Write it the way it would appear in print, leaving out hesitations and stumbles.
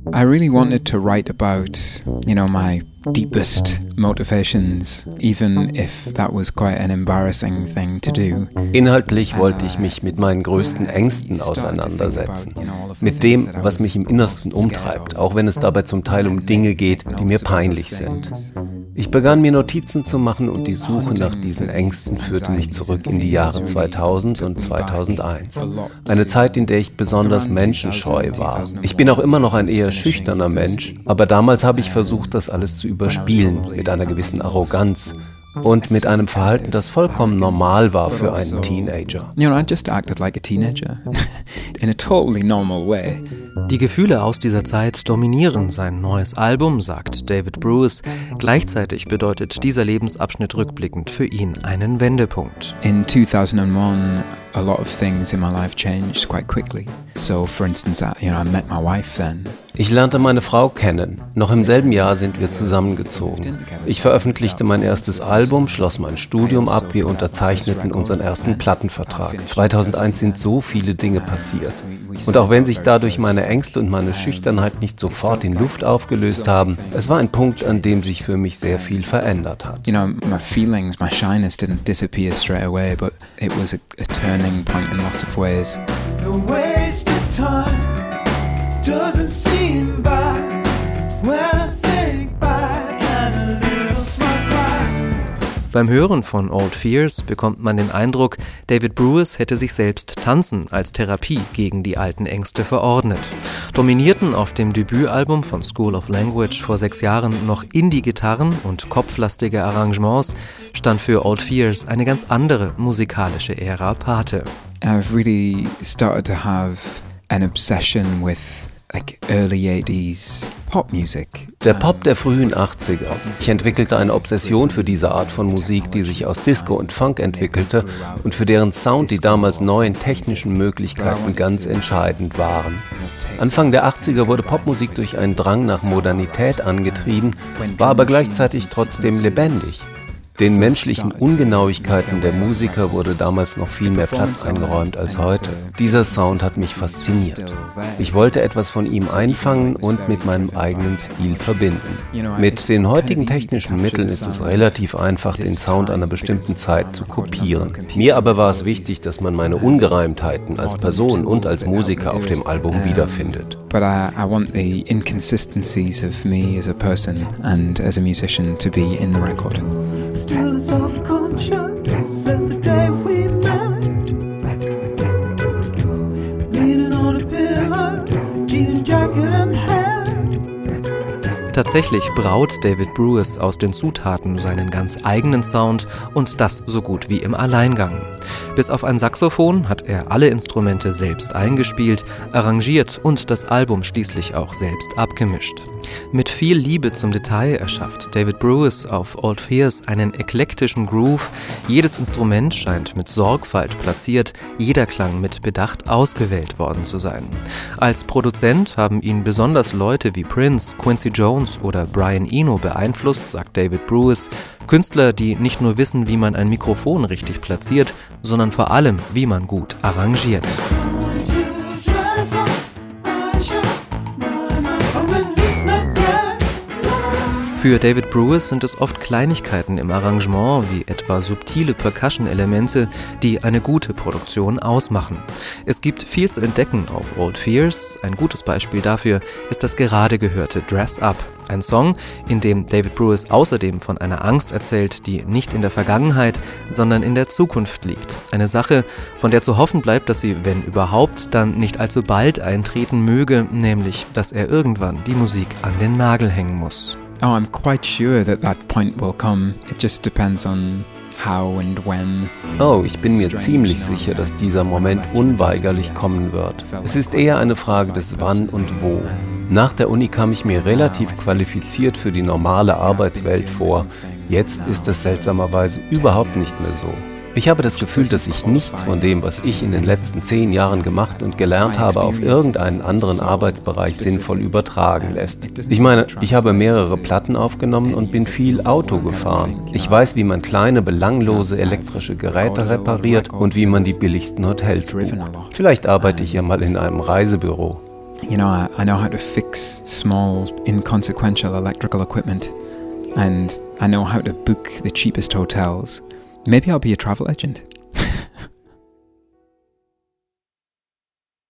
I really wanted to write about, my deepest motivations, even if that was quite an embarrassing thing to do. Inhaltlich wollte ich mich mit meinen größten Ängsten auseinandersetzen, mit dem, was mich im Innersten umtreibt, auch wenn es dabei zum Teil um Dinge geht, die mir peinlich sind. Ich begann mir Notizen zu machen und die Suche nach diesen Ängsten führte mich zurück in die Jahre 2000 und 2001. Eine Zeit, in der ich besonders menschenscheu war. Ich bin auch immer noch ein eher schüchterner Mensch, aber damals habe ich versucht, das alles zu überspielen, mit einer gewissen Arroganz und mit einem Verhalten, das vollkommen normal war für einen Teenager. I just acted like a teenager in a totally normal way. Die Gefühle aus dieser Zeit dominieren sein neues Album, sagt David Brewis. Gleichzeitig bedeutet dieser Lebensabschnitt rückblickend für ihn einen Wendepunkt. In 2001, a lot of things in my life changed quite quickly. So, for instance, I met my wife then. Ich lernte meine Frau kennen. Noch im selben Jahr sind wir zusammengezogen. Ich veröffentlichte mein erstes Album, schloss mein Studium ab, wir unterzeichneten unseren ersten Plattenvertrag. 2001 sind so viele Dinge passiert. Und auch wenn sich dadurch meine Ängste und meine Schüchternheit nicht sofort in Luft aufgelöst haben, es war ein Punkt, an dem sich für mich sehr viel verändert hat. My feelings, my shyness didn't disappear straight away, but it was a turning point in lots of ways. The wasted time doesn't seem bad when I think back and a little smile cry. Beim Hören von Old Fears bekommt man den Eindruck, David Brewis hätte sich selbst Tanzen als Therapie gegen die alten Ängste verordnet. Dominierten auf dem Debütalbum von School of Language vor 6 Jahren noch Indie-Gitarren und kopflastige Arrangements, stand für Old Fears eine ganz andere musikalische Ära Pate. I've really started to have an obsession with early 80s pop music. Der Pop der frühen 80er. Ich entwickelte eine Obsession für diese Art von Musik, die sich aus Disco und Funk entwickelte und für deren Sound die damals neuen technischen Möglichkeiten ganz entscheidend waren. Anfang der 80er wurde Popmusik durch einen Drang nach Modernität angetrieben, war aber gleichzeitig trotzdem lebendig. Den menschlichen Ungenauigkeiten der Musiker wurde damals noch viel mehr Platz eingeräumt als heute. Dieser Sound hat mich fasziniert. Ich wollte etwas von ihm einfangen und mit meinem eigenen Stil verbinden. Mit den heutigen technischen Mitteln ist es relativ einfach, den Sound einer bestimmten Zeit zu kopieren. Mir aber war es wichtig, dass man meine Ungereimtheiten als Person und als Musiker auf dem Album wiederfindet. But I want the inconsistencies of me as a person and as a musician to be in the record. Still as self-conscious as the day we met. Leaning on a pillow, jean jacket and hair. Tatsächlich braut David Brewis aus den Zutaten seinen ganz eigenen Sound und das so gut wie im Alleingang. Bis auf ein Saxophon hat er alle Instrumente selbst eingespielt, arrangiert und das Album schließlich auch selbst abgemischt. Mit viel Liebe zum Detail erschafft David Brewis auf Old Fears einen eklektischen Groove. Jedes Instrument scheint mit Sorgfalt platziert, jeder Klang mit Bedacht ausgewählt worden zu sein. Als Produzent haben ihn besonders Leute wie Prince, Quincy Jones oder Brian Eno beeinflusst, sagt David Brewis. Künstler, die nicht nur wissen, wie man ein Mikrofon richtig platziert, sondern vor allem, wie man gut arrangiert. Für David Brewis sind es oft Kleinigkeiten im Arrangement, wie etwa subtile Percussion-Elemente, die eine gute Produktion ausmachen. Es gibt viel zu entdecken auf Old Fears. Ein gutes Beispiel dafür ist das gerade gehörte Dress Up. Ein Song, in dem David Brewis außerdem von einer Angst erzählt, die nicht in der Vergangenheit, sondern in der Zukunft liegt. Eine Sache, von der zu hoffen bleibt, dass sie, wenn überhaupt, dann nicht allzu bald eintreten möge, nämlich, dass er irgendwann die Musik an den Nagel hängen muss. Oh, I'm quite sure that point will come. It just depends on how and when. Oh, ich bin mir ziemlich sicher, dass dieser Moment unweigerlich kommen wird. Es ist eher eine Frage des Wann und Wo. Nach der Uni kam ich mir relativ qualifiziert für die normale Arbeitswelt vor. Jetzt ist es seltsamerweise überhaupt nicht mehr so. Ich habe das Gefühl, dass sich nichts von dem, was ich in den letzten 10 Jahren gemacht und gelernt habe, auf irgendeinen anderen Arbeitsbereich sinnvoll übertragen lässt. Ich meine, ich habe mehrere Platten aufgenommen und bin viel Auto gefahren. Ich weiß, wie man kleine, belanglose elektrische Geräte repariert und wie man die billigsten Hotels bucht. Vielleicht arbeite ich ja mal in einem Reisebüro. You know, I know how to fix small, inconsequential electrical equipment, and I know how to book the cheapest hotels. Maybe I'll be a travel agent.